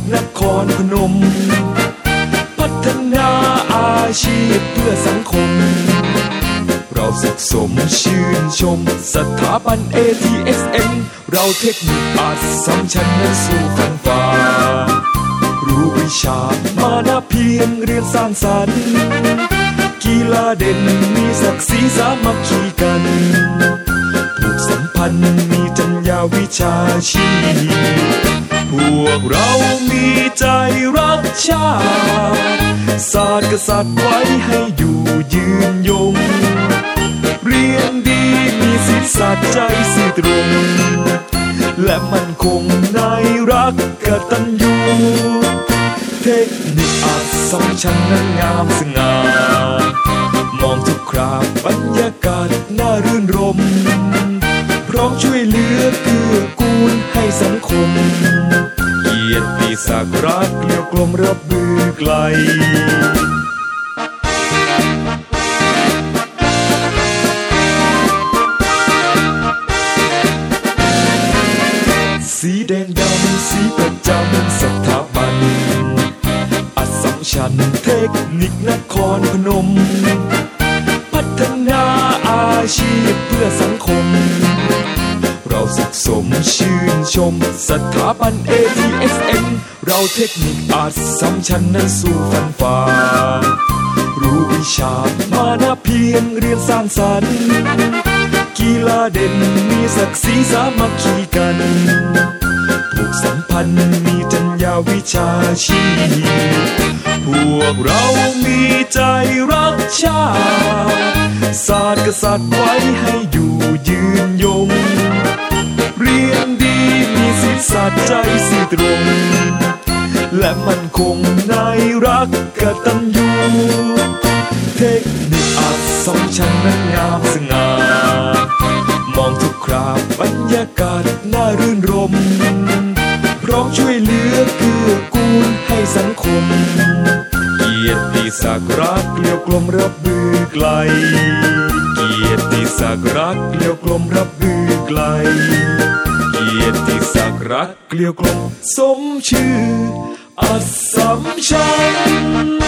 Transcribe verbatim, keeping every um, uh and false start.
นครพนมพัฒนาอาชีพเพื่อสังคมเราสุขสมชื่นชมสถาบัน เอ ที เอส เอ็ม เราเทคนิคอัสสัมชัญนั้นสู่ฝันฝ่ารู้วิชามานะเพียงเรียนสร้างสรรค์กีฬาเด่นมีศักดิ์ศรีสามัคคีกันผูกสัมพันธ์มีจัญญาวิชาชีพพวกเรามีใจรักชาติศาสตร์กษัตริย์ไว้ให้อยู่ยืนยงเรียนดีมีศีลสัตย์ใจซื่อตรงและมั่นคงในรักกตัญญูเทคนิคอัสสัมชัญนั้นงามสง่ามองทุกคราบบรรยากาศน่ารื่นรมพร้อมช่วยเหลือเกื้อกูลให้สังคมเกียรติศักดิ์รักเกลียวกลมระบือไกลสีแดงดำสีประจำสถาบันอัสสัมชัญเทคนิคนครพนมพัฒนาอาชีพเพื่อสังคมเราสุขสมชื่นชมสถาบัน เอ ที เอส เอ็ม เราเทคนิคอัสสัมชัญนั้นสู่ฝันฝ่ารู้วิชามานะเพียงเรียนสร้างสรรค์กีฬาเด่นมีศักดิ์ศรีสามัคคีกันผูกสัมพันธ์มีจัญญาวิชาชีพพวกเรามีใจรักชาติศาสตร์กษัตริย์ไว้ให้อยู่ยืนยงเรียนดีมีศีลสัตย์ใจซื่อตรงและมั่นคงในรักกตัญญูเทคนิคอัสสัมชัญนั้นงามสง่ามองทุกคราบบรรยากาศน่ารื่นรมพร้อมช่วยเหลือเกื้อกูลให้สังคมเกียรติศักดิ์รักเกลียวกลมระบือไกลเกียรติศักดิ์รักเกลียวกลมระบือไกลเกียรติศักดิ์รักเกลียวกลมสมชื่ออัสสัมชัญ